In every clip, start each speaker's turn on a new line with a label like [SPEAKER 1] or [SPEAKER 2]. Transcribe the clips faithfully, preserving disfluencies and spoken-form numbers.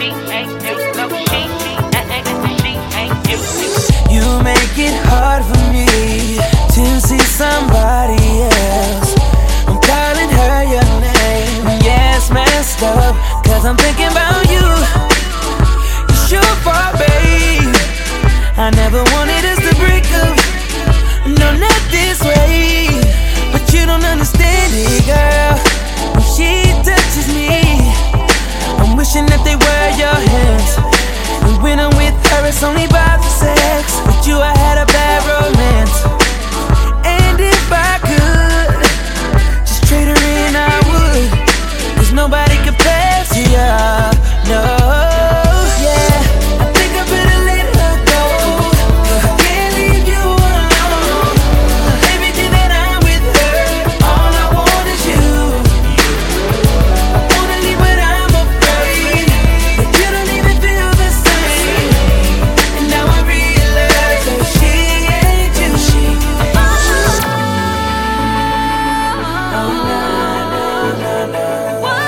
[SPEAKER 1] You make it hard for me to see somebody else. I'm calling her your name. Yeah, it's messed up, cause I'm thinking about you. It's your fault, babe. I never wanted us to break up. No, not this way. But you don't understand it, girl. When she touches me, I'm wishing that they were your hands. And when I'm with her, it's only about the sex. With you, I had a bad romance. And if I could just trade her in, I would. Cause nobody compares to you. No, yeah. I think I better let her go. I can't leave you alone. Everything that I'm with her, all I want is you. I wanna leave, but I'm afraid that you don't even feel the same. And now I realize that she ain't you. She ain't you. Oh, no, no, no, no.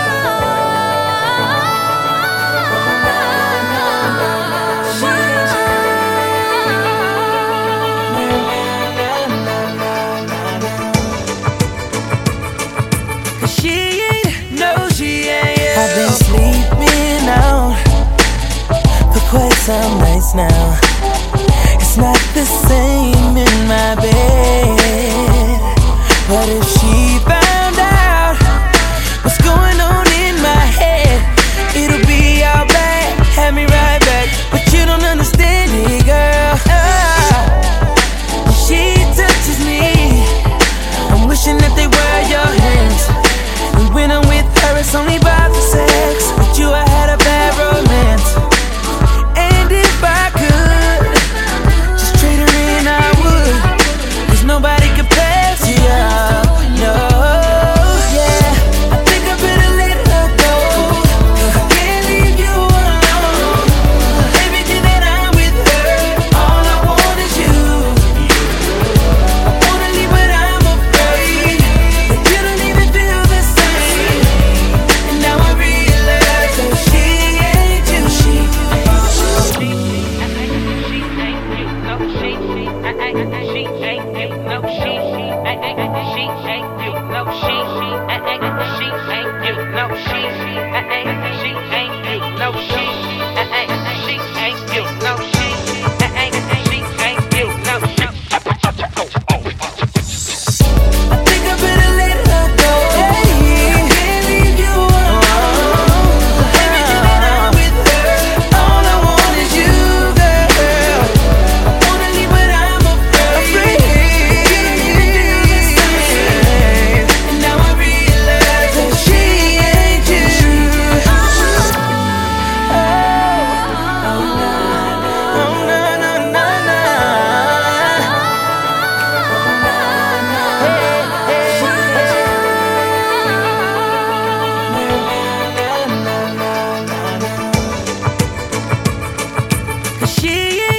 [SPEAKER 1] She ain't, no, she ain't. I've been sleeping out for quite some nights now. It's not the same in my bed. But if she found out what's going on in my head, it'll be all bad, have me right back. But you don't understand it, girl. Ah, when she touches me, I'm wishing that they were your hands. And when I'm with her, it's only about the sex. With you, I had a bad romance. And if I could just trade her in, I would. Cause nobody compares to you. No, yeah. I think I better let her go. I can't leave you alone. Everything that I'm with her, all I want is you. I wanna leave, but I'm afraid that you don't even feel the same. And now I realize that she ain't you. She I think I better let her go. I can't leave you alone. Everything that I'm with her, all I want is you, girl. I wanna leave, but I'm afraid that you don't even feel the same. And now I realize that she ain't you. Oh, oh, no, oh, no, no, no, no. Cause she